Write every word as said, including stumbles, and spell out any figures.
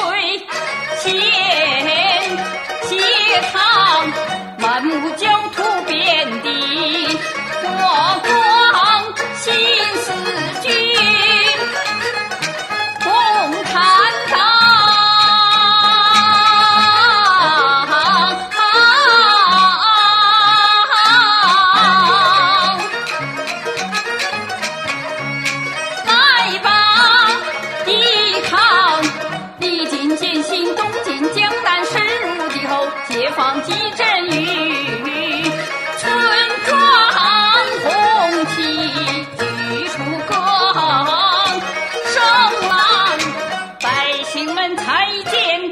献血汤，满目焦土遍地，国光新四军共产党。来吧，抵抗！历尽艰辛，东进江南，深入敌后，解放几阵雨，村庄红旗举出歌声浪，百姓们才见